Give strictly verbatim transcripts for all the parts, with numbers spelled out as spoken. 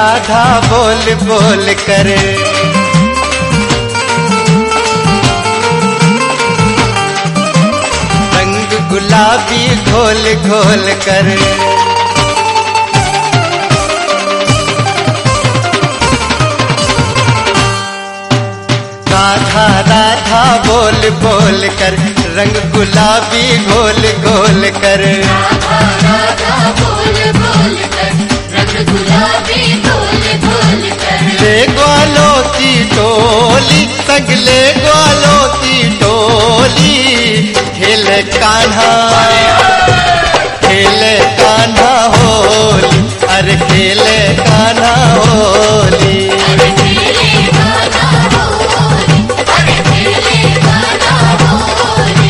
राधा बोल बोल कर, रंग गुलाबी घोल घोल कर। राधा राधा बोल बोल कर, रंग गुलाबी घोल घोल कर। राधा राधा बोल बोल कर, रंग गुलाबी घोल घोल कर। ले ग्वालों की टोली, सगले ग्वालों की टोली, खेले कान्हा खेले कान्हा होली, अरे खेले कान्हा होली। अरे खेले कान्हा होली, अरे खेले कान्हा होली।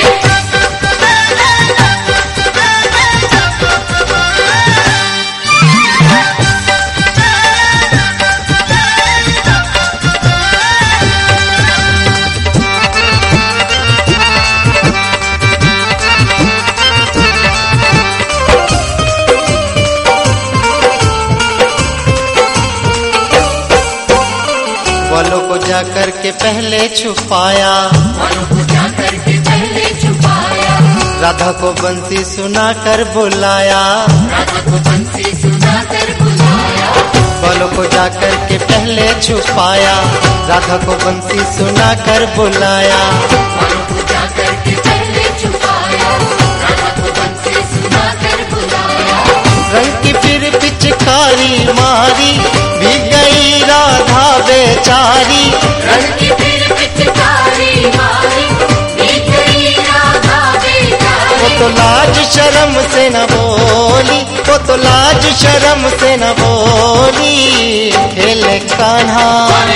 ग्वालों को जाकर के पहले छुपाया, ग्वालों को जाकर के पहले छुपाया। राधा को बंसी सुनाकर बुलाया, राधा को बंसी सुनाकर बुलाया। ग्वालों को जाकर के पहले छुपाया, राधा को बंसी सुनाकर बुलाया। ग्वालों को जाकर के पहले छुपाया, राधा को बंसी सुनाकर बुलाया। रंग की फिर पिचकारी मारी, भी गई राधा बेचारी। रंग की फिर पिचकारी मारी, भी गई राधा बेचारी। वो तो लाज शर्म से न बोली, वो तो लाज शर्म से न बोली। खेले कान्हा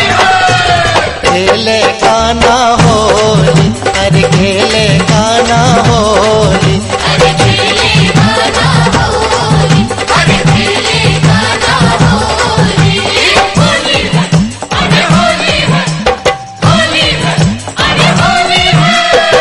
खेले कान्हा होली, अरे खेले कान्हा होली। अरे खेले कान्हा होली, अरे खेले कान्हा होली। होली है, अरे होली है, होली है, अरे होली है।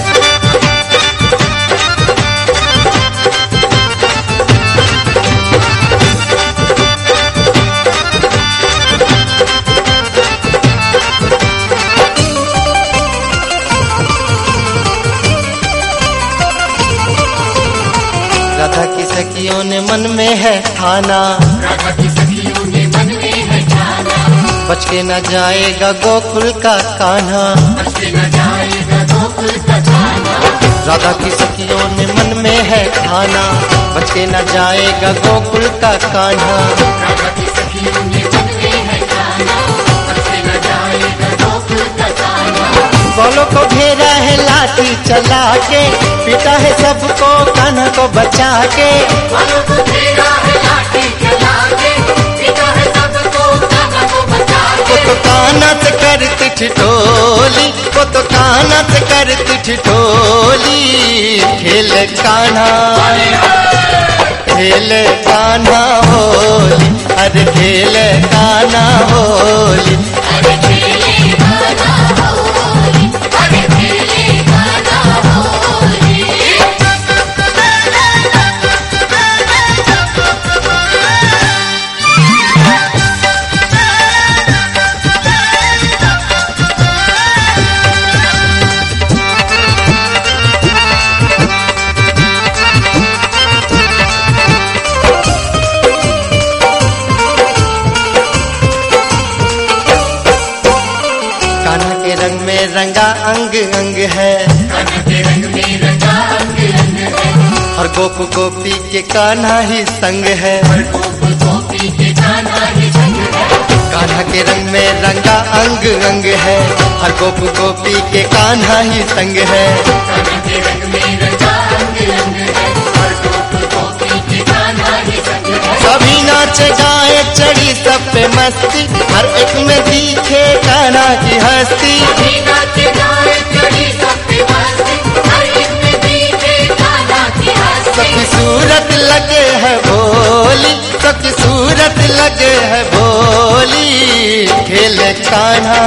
राधा की सखियों ने मन में है ठाना, राधा की सखियों ने मन में है ठाना। बच के न जाएगा गोकुल का कान्हा। बच के न जाएगा गोकुल का कान्हा। राधा की सखियों ने मन में है ठाना, बच के न जाएगा गोकुल का कान्हा। राधा की सखियों ने मन में है ठाना, बच के न जाएगा गोकुल का कान्हा। ग्वालों को घेरा है लाठी चला के, पिटा है सबको कान्हा को बचा के। ग्वालों को घेरा है लाठी चला के, पिटा है सबको कान्हा को बचा वो के। तो कान्हा से करती ठिठोली, वो तो कान्हा से करती ठिठोली। खेले कान्हा खेले कान्हा होली, अरे खेले कान्हा होली। अरे खेले कान्हा होली, अरे खेले कान्हा होली। कान्हा के रंग में रंगा अंग अंग है, कान्हा के रंग में रंगा अंग अंग है। हर गोप गोपी के कान्हा ही संग है। हर गोकुल गोपी के कान्हा ही संग है। कान्हा के रंग में रंगा अंग अंग है, हर गोप गोपी के कान्हा ही संग है। कान्हा के रंग में रंगा अंग अंग है, हर गोकुल गोपी के कान्हा ही संग है। सभी नाचे गाए चढ़ी सब पे मस्ती, हर एक में दिखे कान्हा की हस्ती। सभी नाचे गाए चढ़ी सब पे मस्ती, हर एक में दिखे कान्हा की हस्ती। सबकी सूरत लगे है भोली, सबकी सूरत लगे है भोली। खेले कान्हा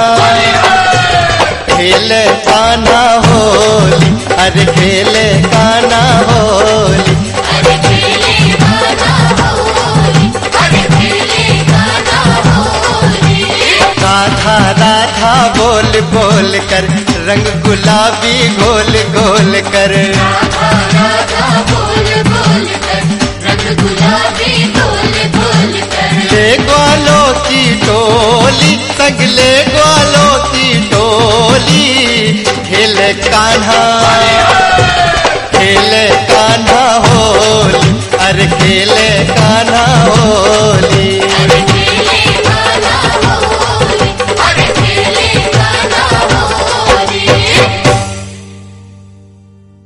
खेले कान्हा होली, अरे खेले कान्हा होली। अरे खेले कान्हा होली, अरे खेले कान्हा गोल कर, रंग गुलाबी घोल घोल कर। राधा राधा बोल बोल कर, रंग गुलाबी बोल बोल कर। ले ग्वालों की टोली, सगले ग्वालों की टोली, खेले कान्हा खेले कान्हा होली, अरे खेले कान्हा होली।